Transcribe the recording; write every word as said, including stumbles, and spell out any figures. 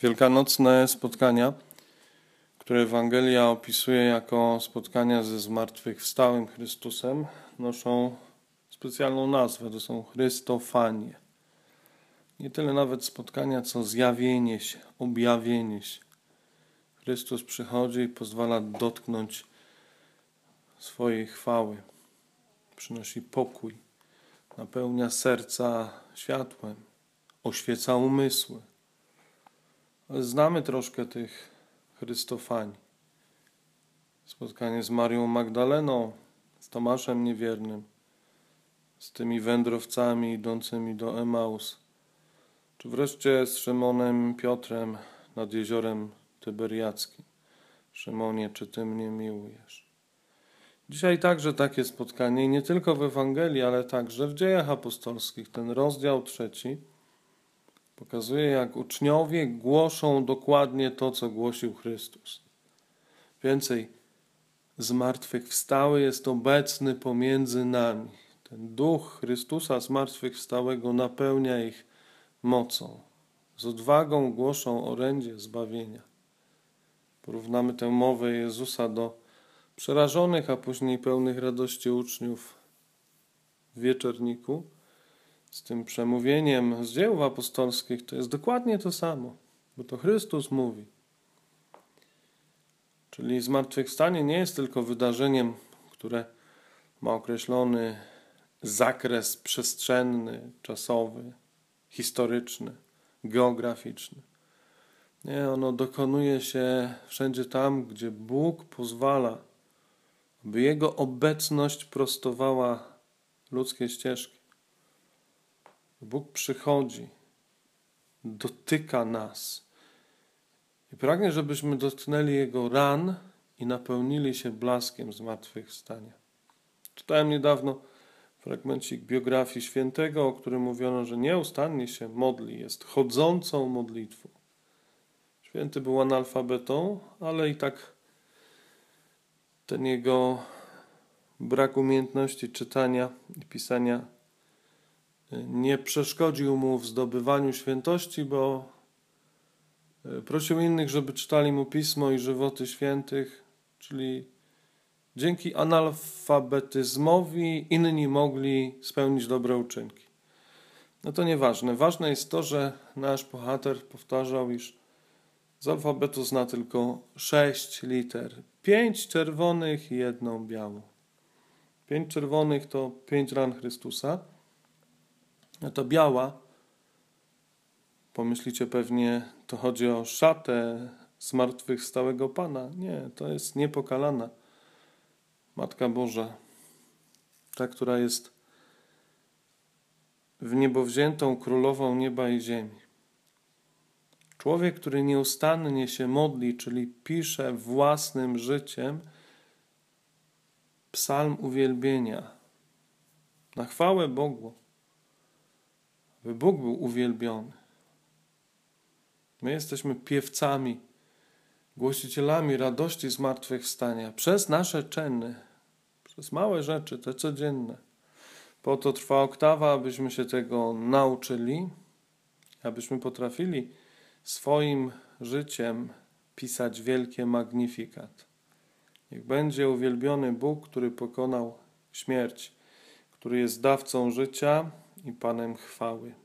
Wielkanocne spotkania, które Ewangelia opisuje jako spotkania ze zmartwychwstałym Chrystusem, noszą specjalną nazwę. To są Chrystofanie. Nie tyle nawet spotkania, co zjawienie się, objawienie się. Chrystus przychodzi i pozwala dotknąć swojej chwały. Przynosi pokój, napełnia serca światłem, oświeca umysły. Ale znamy troszkę tych Chrystofanii. Spotkanie z Marią Magdaleną, z Tomaszem Niewiernym, z tymi wędrowcami idącymi do Emaus, czy wreszcie z Szymonem Piotrem nad jeziorem Tyberiackim. Szymonie, czy Ty mnie miłujesz? Dzisiaj także takie spotkanie, i nie tylko w Ewangelii, ale także w Dziejach Apostolskich. Ten rozdział trzeci pokazuje, jak uczniowie głoszą dokładnie to, co głosił Chrystus. Więcej, zmartwychwstały jest obecny pomiędzy nami. Ten duch Chrystusa zmartwychwstałego napełnia ich mocą. Z odwagą głoszą orędzie zbawienia. Porównamy tę mowę Jezusa do przerażonych, a później pełnych radości uczniów w wieczorniku. Z tym przemówieniem z dzieł apostolskich to jest dokładnie to samo, bo to Chrystus mówi. Czyli zmartwychwstanie nie jest tylko wydarzeniem, które ma określony zakres przestrzenny, czasowy, historyczny, geograficzny. Nie, ono dokonuje się wszędzie tam, gdzie Bóg pozwala, aby Jego obecność prostowała ludzkie ścieżki. Bóg przychodzi, dotyka nas i pragnie, żebyśmy dotknęli Jego ran i napełnili się blaskiem zmartwychwstania. Czytałem niedawno fragmencik biografii świętego, o którym mówiono, że nieustannie się modli, jest chodzącą modlitwą. Święty był analfabetą, ale i tak ten jego brak umiejętności czytania i pisania nie przeszkodził mu w zdobywaniu świętości, bo prosił innych, żeby czytali mu Pismo i żywoty świętych, czyli dzięki analfabetyzmowi inni mogli spełnić dobre uczynki. No to nieważne. Ważne jest to, że nasz bohater powtarzał, iż z alfabetu zna tylko sześć liter. Pięć czerwonych i jedną białą. Pięć czerwonych to pięć ran Chrystusa. A to biała, pomyślicie pewnie, to chodzi o szatę zmartwychwstałego Pana. Nie, to jest niepokalana Matka Boża. Ta, która jest w niebo wziętą królową nieba i ziemi. Człowiek, który nieustannie się modli, czyli pisze własnym życiem psalm uwielbienia na chwałę Bogu, by Bóg był uwielbiony. My jesteśmy piewcami, głosicielami radości zmartwychwstania przez nasze czyny, przez małe rzeczy, te codzienne. Po to trwa oktawa, abyśmy się tego nauczyli, abyśmy potrafili swoim życiem pisać wielkie magnifikat. Niech będzie uwielbiony Bóg, który pokonał śmierć, który jest dawcą życia i Panem chwały.